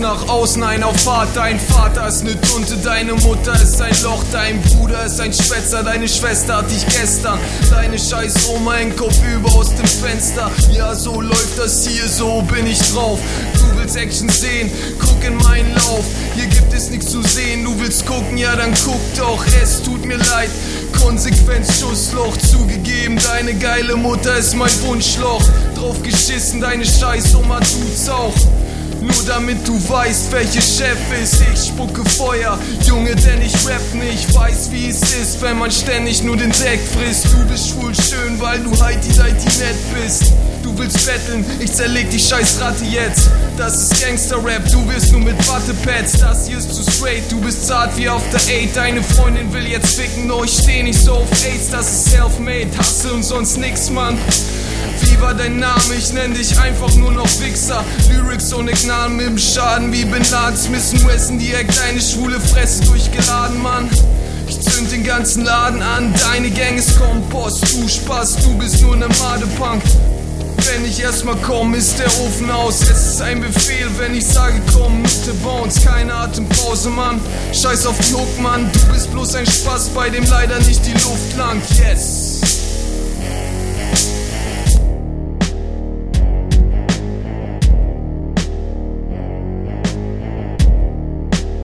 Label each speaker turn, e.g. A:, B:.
A: nach außen ein auf Fahrt. Dein Vater ist ne Tunte, deine Mutter ist ein Loch, dein Bruder ist ein Schwätzer, deine Schwester hat dich gestern. Deine scheiß Oma hängt kopfüber aus dem Fenster. Ja, so läuft das hier, so bin ich drauf. Du willst Action sehen, guck in meinen Lauf. Hier gibt es nichts zu sehen, du willst gucken, ja dann guck doch. Es tut mir leid, Konsequenz, Schussloch. Zugegeben, deine geile Mutter ist mein Wunschloch. Drauf geschissen, deine scheiß Oma tut's auch. Nur damit du weißt, welcher Chef ist. Ich spucke Feuer, Junge, denn ich rap nicht. Weiß, wie es ist, wenn man ständig nur den Sekt frisst. Du bist schwul schön, weil du heiti-deiti nett bist. Du willst betteln, ich zerleg die scheiß Ratte jetzt. Das ist Gangster-Rap, du wirst nur mit Wattepads. Das hier ist zu straight, du bist zart wie auf der 8. Deine Freundin will jetzt ficken, doch ich steh nicht so auf AIDS. Das ist self-made, hasse und sonst nix, Mann. Wie war dein Name? Ich nenn dich einfach nur noch Wichser. Lyrics ohne Gnaden mit dem Schaden wie Bin Laden. Smith & Wesson direkt deine schwule Fresse durchgeladen, Mann. Ich zünd den ganzen Laden an, deine Gang ist Kompost. Du Spaß, du bist nur ne Madepunk. Wenn ich erstmal komm, ist der Ofen aus. Es ist ein Befehl, wenn ich sage komm, Mitte Bounce. Keine Atempause, Mann. Scheiß auf die Hook, Mann. Du bist bloß ein Spaß, bei dem leider nicht die Luft langt. Yes.